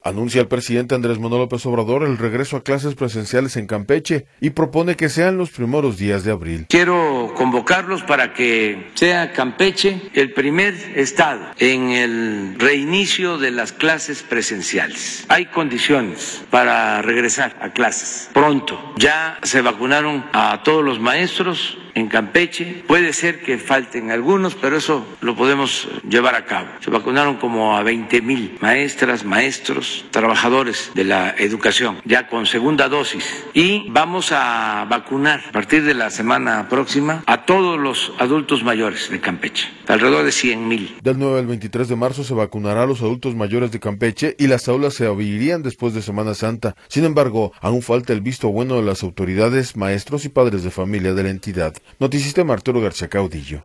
Anuncia el presidente Andrés Manuel López Obrador el regreso a clases presenciales en Campeche y propone que sean los primeros días de abril. Quiero convocarlos para que sea Campeche el primer estado en el reinicio de las clases presenciales. Hay condiciones para regresar a clases pronto. Ya se vacunaron a todos los maestros en Campeche, puede ser que falten algunos, pero eso lo podemos llevar a cabo. Se vacunaron como a 20,000 maestras, maestros, trabajadores de la educación, ya con segunda dosis. Y vamos a vacunar a partir de la semana próxima a todos los adultos mayores de Campeche, alrededor de 100,000. Del 9 al 23 de marzo se vacunará a los adultos mayores de Campeche y las aulas se abrirían después de Semana Santa. Sin embargo, aún falta el visto bueno de las autoridades, maestros y padres de familia de la entidad. Noticista Arturo García Caudillo.